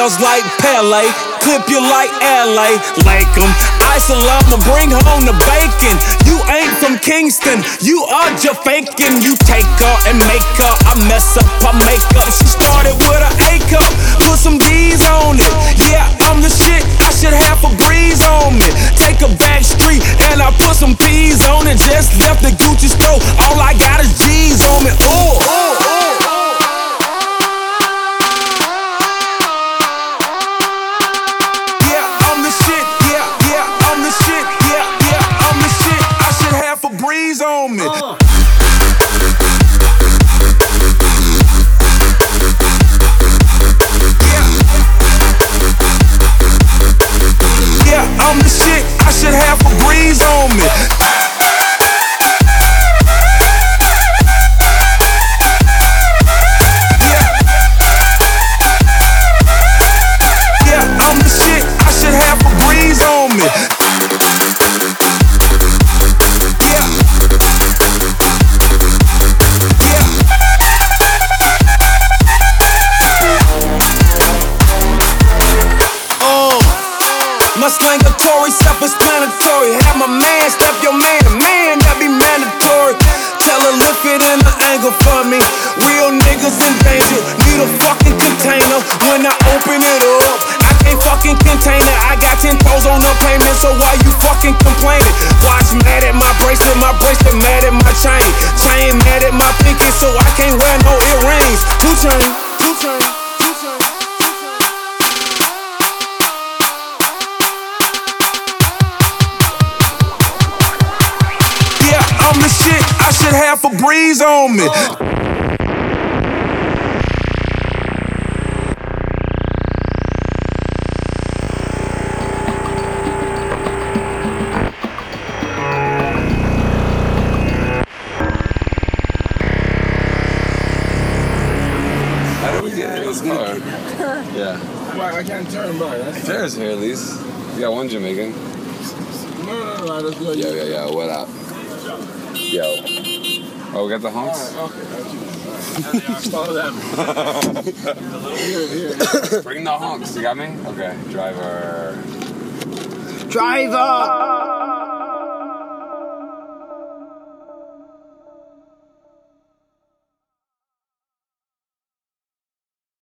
bars like Pele, clip you like LA, Lake 'em. Ice I'ma bring home the bacon. You ain't from Kingston, you are just faking. You take her and make her, I mess up her makeup. She started with an A cup, put some D's on it. Yeah, I'm the shit, I should have a breeze on me. Take a back street and I put some P's on it. Just left the Gucci store, all I got is G's on me. Ooh. Breeze on me. Yeah, I'm the shit. I should have a breeze on me. Yeah, I'm the shit. I should have a breeze on me. My slangatory, self-explanatory. Have my man step your man, a man that be mandatory. Tell her lift it in the angle for me. Real niggas in danger, need a fucking container. When I open it up, I can't fucking contain it. I got 10 toes on the payment, so why you fucking complaining? Watch mad at my bracelet mad at my chain. Chain mad at my pinky, so I can't wear no earrings. Two chain. I'm the shit, I should have a breeze on me. How do we get in this car? Yeah. Why I can't turn by? There's here at least. You got one Jamaican. No, that's good. Yo, what up? Yo. Oh, we got the honks? Okay, follow them. Here. Bring the honks. You got me? Okay. Driver. Driver!